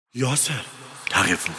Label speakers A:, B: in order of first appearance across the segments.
A: یاسر تقی‌پور.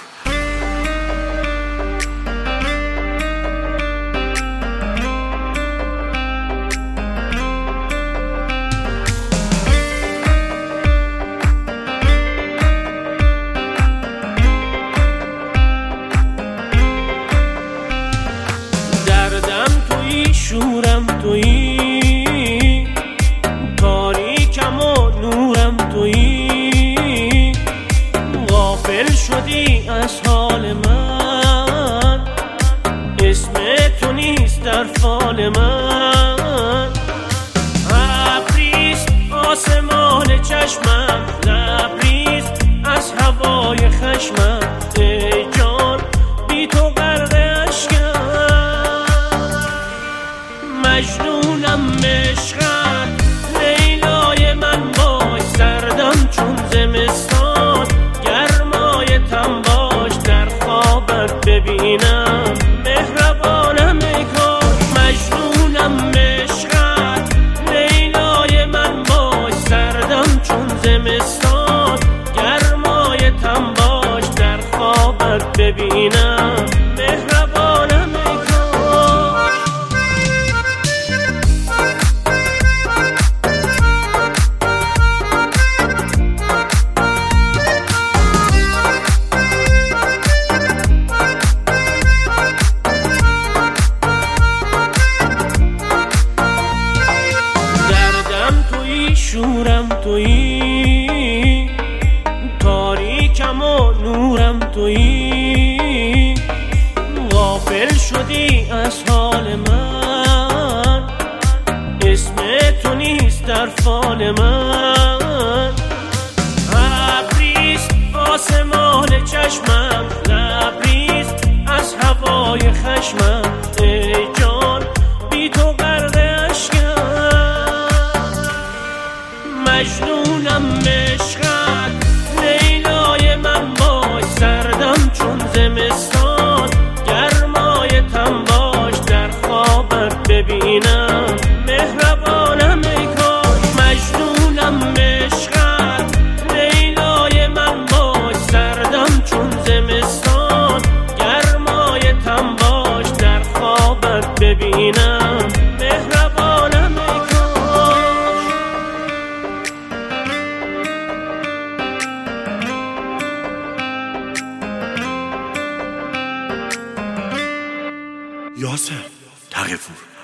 B: دردم تویی، شورم تویی، تاریکم و نورم تویی، غافل شدی از حال من، اسم تو نیست در فال من. ابریست آسمان چشمم، لبریز از هوای خشمم، ای جان بی تو غرق اشکم. مجنونم عشقت، لیلای من باش، سردم چون زمستان، گرمای تن باش، در خوابت ببینم مهربانم ای کاش. مجنونم عشقت، لیلای من باش، سردم چون زمستان، گرمای تن باش، در خوابت ببینم مهربانم ای کاش. دردم تویی، شورم تویی، تاریکم و نورم تویی، غافل شدی از حال من، اسم تو نیست در فال من. ابریست آسمان چشمم، لبریز از هوای خشمم، ای جان بی تو غرق اشکم. مجنونم عشقت، لیلای من باش، سردم چون زمستان، گرمای تن باش، در خوابت ببینم مهربانم ای کاش. مجنونم عشقت، لیلای من باش، سردم چون زمستان، گرمای تن باش، در خوابت ببینم مهربانم ای کاش.
A: یاسر تقی‌پور.